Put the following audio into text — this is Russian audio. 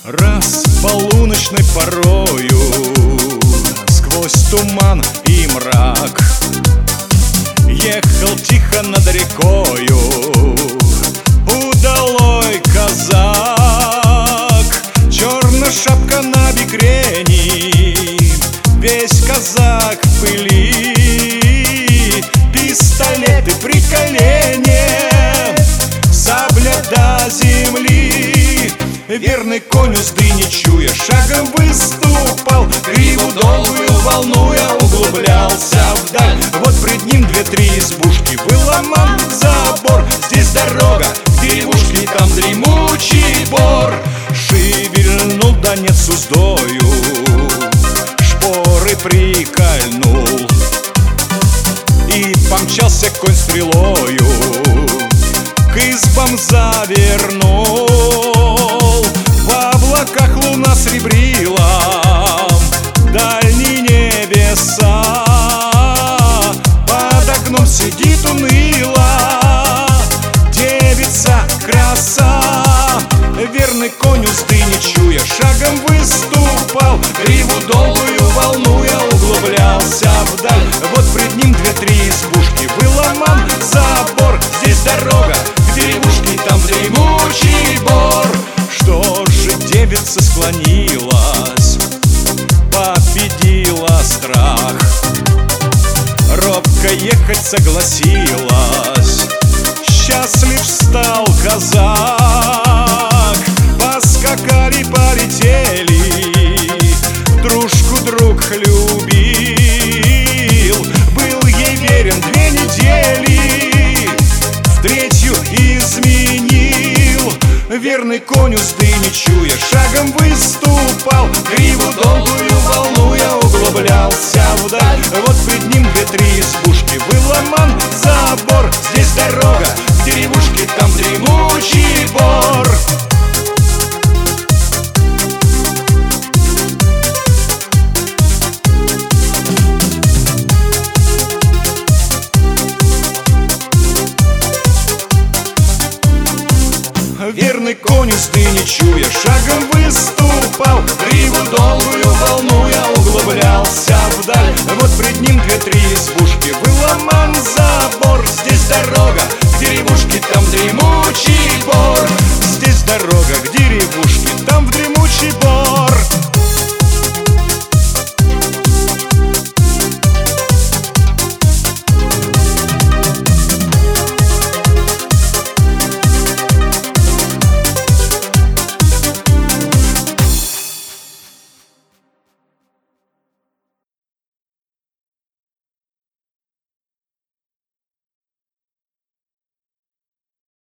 Раз полуночной порою сквозь туман и мрак ехал тихо над рекою удалой казак. Черная шапка на бекрени, весь казак в пыли, пистолеты при колене, сабля до земли. Верный конь узды не чуя, шагом выступал, гриву долгую волнуя, углублялся вдаль. Вот пред ним две-три избушки, выломан забор. Здесь дорога к деревушке, там дремучий бор. Шевельнул донец уздою, шпоры прикольнул, и помчался конь стрелою, к избам завернул. В облаках луна сребрила дальние небеса, под окном сидит уныло девица краса. Верный конь узды не чуя, шагом выступал, гриву долгую волнуя, углублялся вдаль. Вот пред ним две-три избушки, выломан забор. Здесь дорога к деревушке, там дремучий бор. Что же девица склонилась, победила страх, робко ехать согласилась. Счастлив стал казак, поскакали, полетели, дружку друг любил, был ей верен 2 недели, в третью изменил. Верный конь узды не чуя, шагом выступал, гриву долгую волнуя, углублялся вдаль. Вот пред ним две-три избушки, выломан забор. Здесь дорога к деревушке, там дремучий бор. Верный конь узды не чуя, шагом выступал, гриву долгую волнуя, углублялся вдаль. Вот пред ним две-три избушки,